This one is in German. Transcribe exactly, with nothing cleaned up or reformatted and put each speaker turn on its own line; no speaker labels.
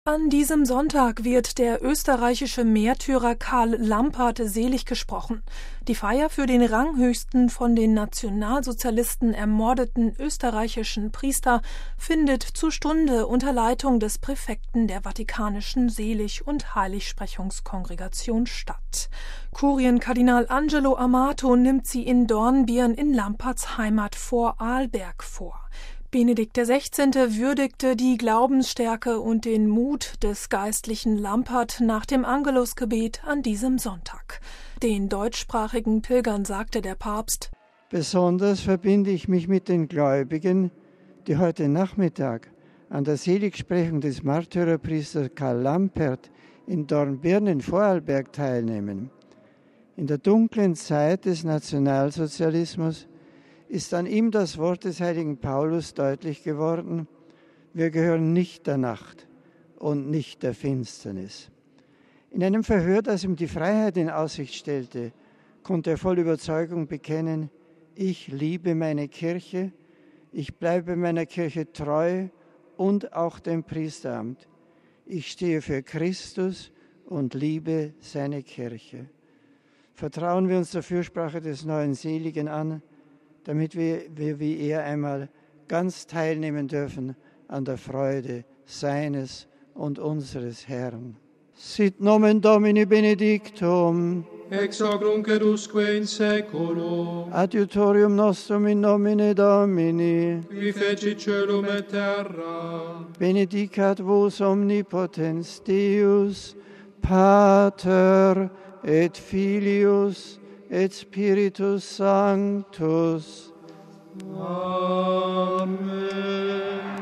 An diesem Sonntag wird der österreichische Märtyrer Karl Lampert selig gesprochen. Die Feier für den ranghöchsten von den Nationalsozialisten ermordeten österreichischen Priester findet zur Stunde unter Leitung des Präfekten der Vatikanischen Selig- und Heiligsprechungskongregation statt. Kurienkardinal Angelo Amato nimmt sie in Dornbirn in Lamperts Heimat Vorarlberg vor. Benedikt der Sechzehnte würdigte die Glaubensstärke und den Mut des geistlichen Lampert nach dem Angelusgebet an diesem Sonntag. Den deutschsprachigen Pilgern sagte der Papst:
Besonders verbinde ich mich mit den Gläubigen, die heute Nachmittag an der Seligsprechung des Märtyrerpriesters Karl Lampert in Dornbirn in Vorarlberg teilnehmen. In der dunklen Zeit des Nationalsozialismus ist an ihm das Wort des heiligen Paulus deutlich geworden: Wir gehören nicht der Nacht und nicht der Finsternis. In einem Verhör, das ihm die Freiheit in Aussicht stellte, konnte er voll Überzeugung bekennen: Ich liebe meine Kirche, ich bleibe meiner Kirche treu und auch dem Priesteramt. Ich stehe für Christus und liebe seine Kirche. Vertrauen wir uns der Fürsprache des neuen Seligen an, damit wir, wir wie er einmal ganz teilnehmen dürfen an der Freude seines und unseres Herrn. Sit nomen Domini benedictum.
Ex hoc nunc et usque in saeculum.
Adiutorium nostrum in nomine Domini.
Qui fecit caelum et terra.
Benedicat vos omnipotens Deus, Pater et Filius et Spiritus Sanctus.
Amen.